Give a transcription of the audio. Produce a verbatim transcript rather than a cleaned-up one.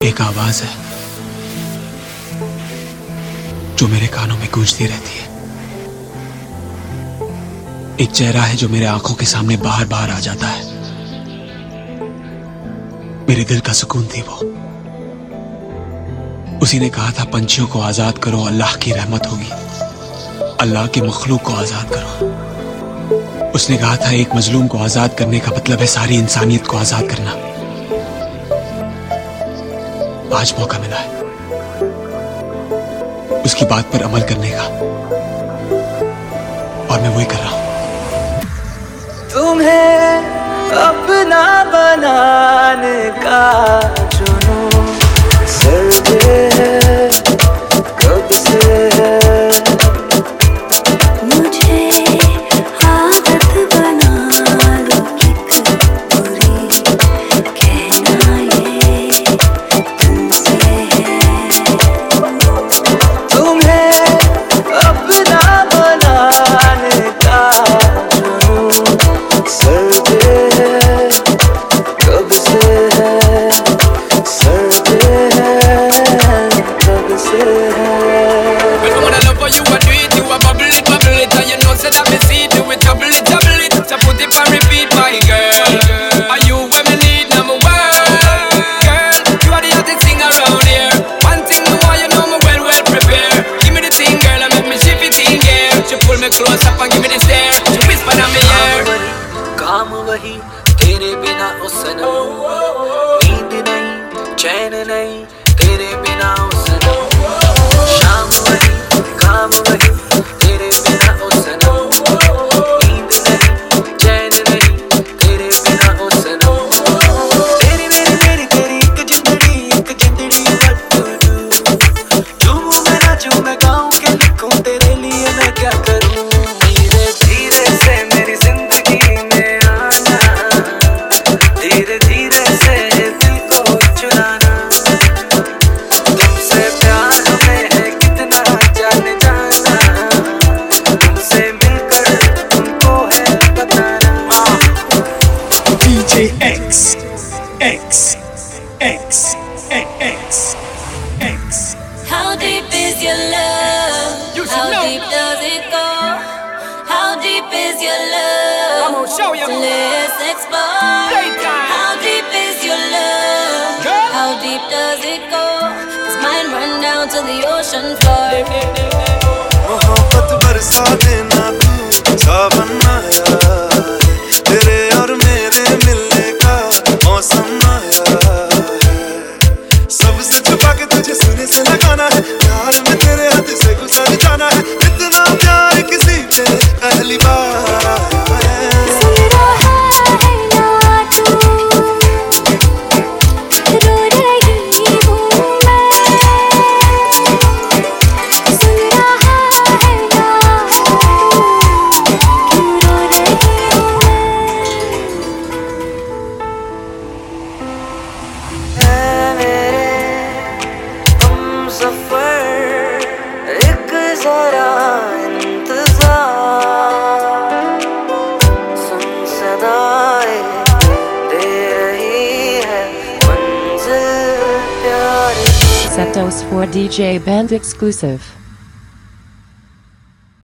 एक आवाज है जो मेरे कानों में गूंजती रहती है। एक चेहरा है जो मेरे आंखों के सामने बार बार आ जाता है। मेरे दिल का सुकून थी वो। उसी ने कहा था पंछियों को आजाद करो, अल्लाह की रहमत होगी। अल्लाह के मखलूक को आजाद करो। उसने कहा था एक मजलूम को आजाद करने का मतलब है सारी इंसानियत को आजाद करना। आज मौका मिला है उसकी बात पर अमल करने का, और मैं वही कर रहा हूं। तुम्हें अपना बनाने का जुनून सर पे है, कब से है। मुझे आदत बना लो एक बुरी, कहना ये तुमसे है। तुम्हें अपना बनाने का जुनून सर पे है, कब से है, सर पे है, कब से है। काम वही तेरे बिना ओ सनम, नींद नहीं चैन नहीं तेरे बिना ओ सनम। शाम वही काम वही तेरे बिना ओ सनम, नींद नहीं चैन नहीं तेरे बिना ओ सनम। तेरी मेरी मेरी तेरी एक जिंदड़ी एक जिंदड़ी what to do। झूमूं मैं नाचूं मैं गाऊं के लिखूं तेरे लिए मैं क्या करूं। धीरे धीरे से मेरी जिंदगी में आना, धीरे धीरे से दिल को चुराना। तुमसे प्यार में है कितना जाने जाना, तुमसे मिलकर तुमको है बताना। D J X X X X X How deep is your love? How deep does it go? How deep is your love? I'm gonna show you. Let's explore. Playtime. How deep is your love? Girl. How deep does it go? Does mine run down to the ocean floor? मोहब्बत बरसा देना तू सावन आया है, तेरे और मेरे मिलने का मौसम आया है। सबसे छुपा के तुझे सुने से लगाना है, प्यार में तेरे हाथ से गुजर जाना है। इतना प्यार किसी पे पहली बार आया है। सुन रहा है ना तू, रो रही हूँ मैं। सुन रहा है ना तू, क्यों रो रही हूँ मैं। है मेरे हम सफर एक जरा इंतजार, सुन सदाएं दे रही है मंजिल प्यार की। Septos for D J Band exclusive.